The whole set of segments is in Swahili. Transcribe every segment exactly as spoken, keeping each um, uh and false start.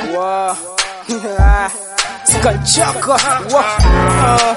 Wow. Skanchaka. Wow.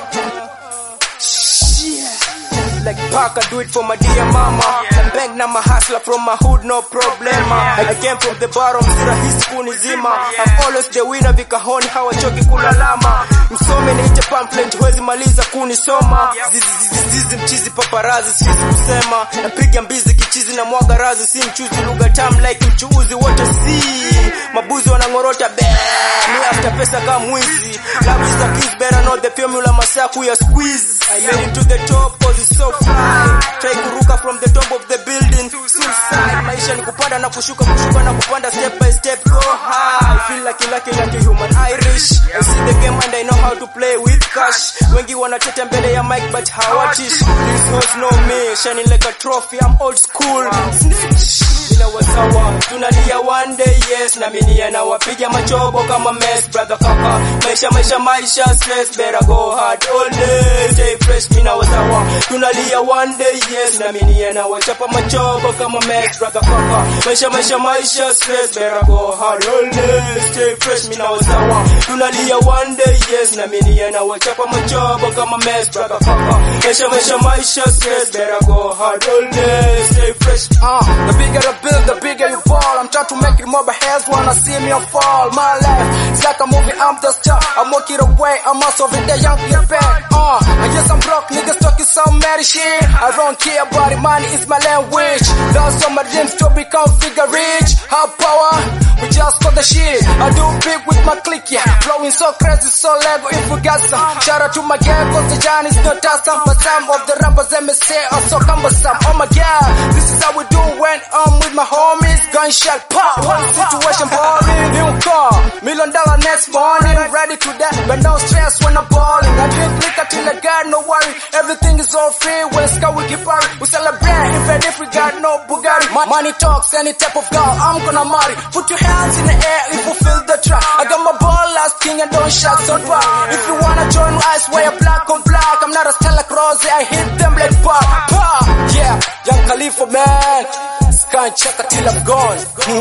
Shit. Like Park, I do it for my dear mama. I'm bank na my hustler from my hood, no problema. I came from the bottom, sira hisi kunizima. I'm always the winner, vikahoni hawachoki kulalama. Msome niite pamphlet, huwezi maliza kunisoma. Zizi zizi zizi mchizi paparazi, sisi kusema. Napiga mbizi kichizi na mwaga razi, si mchuzi lugha tamu like mchuuzi wote si. Mabuzi wanangorota be. Me after pesa kama mwizi. Love is a kiss, better know the formula masaku ya squeeze. I made it to the top cause it's so fly. Try kuruka from the top of the building. Suicide, maisha ni kupanda na kushuka, kushuka na kupanda, step by step go high. I feel like lucky like a human Irish. I see the game and I know how to play with cash. Wengi wanatete mbele ya mic but hawatish. These hoes know me, shining like a trophy, I'm old school. Snitch. Ina wasawa, tunalia one day, yes. Na minia na wapiga machobo kama mess, brother kaka. Maisha, maisha, maisha, stress, better go hard all day. Stay fresh, mina wasawa. Tunalia one day, yes. Na minia na wachapa machobo kama mess, brother kaka. Maisha, maisha, maisha, stress, better go hard all day. Stay fresh, mina wasawa. Tunalia one day, yes. Na minia na wachapa machobo kama mess, brother kaka. Maisha, maisha, maisha, stress, better go hard all day. Stay fresh. Uh, the bigger the build, the bigger you fall. I'm trying to make it more, but heads wanna see me fall. My life, it's like a movie, I'm the star. I'm walking away, I'm also with the young get back. Uh, I guess I'm broke, niggas talking some mad shit. I don't care about it, money is my language. Lost all my dreams to become figure rich. Have power, we just got the shit. I do big with my clique, yeah. Flowing so crazy, so Lego if we got some. Shout out to my gang, cause the John is not awesome. But some of the rappers, let me say, are so cumbersome. Oh my god, this is how we do when I'm with my homies. Gunshot pop, one situation boring. New car, million dollar next morning. Ready to die, but no stress when I'm balling. I drink liquor till I got no worry. Everything is all free when it's got we keep party. We celebrate even if we got no Bugatti. Money talks, any type of girl, I'm gonna marry. Put your hands in the air if you feel the track. I got my ball last king and don't shout so far. If you wanna join, I swear black on black. I'm not a Stella Cross, I hit them like pop, pop. Yeah, Young Khalifa man. Can't check till I'm gone.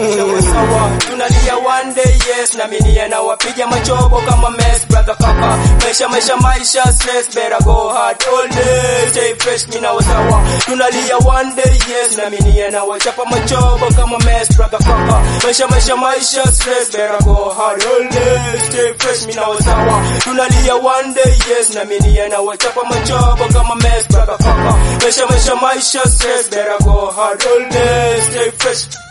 Tunalia one day, yes. Na minia na wapiga machobo kama mess, brother kaka. Maisha, maisha, maisha, stress, better go hard all day. Stay fresh, mina wasawa. Tunalia one day, yes. Na minia na wachapa machobo kama mess, brother kaka. Maisha, maisha, maisha, stress, better go hard all day. Stay fresh, mina wasawa. Tunalia one day, yes. Na minia na wachapa machobo kama mess, brother kaka. Maisha, maisha, maisha, stress, better go hard all day. Stay fresh.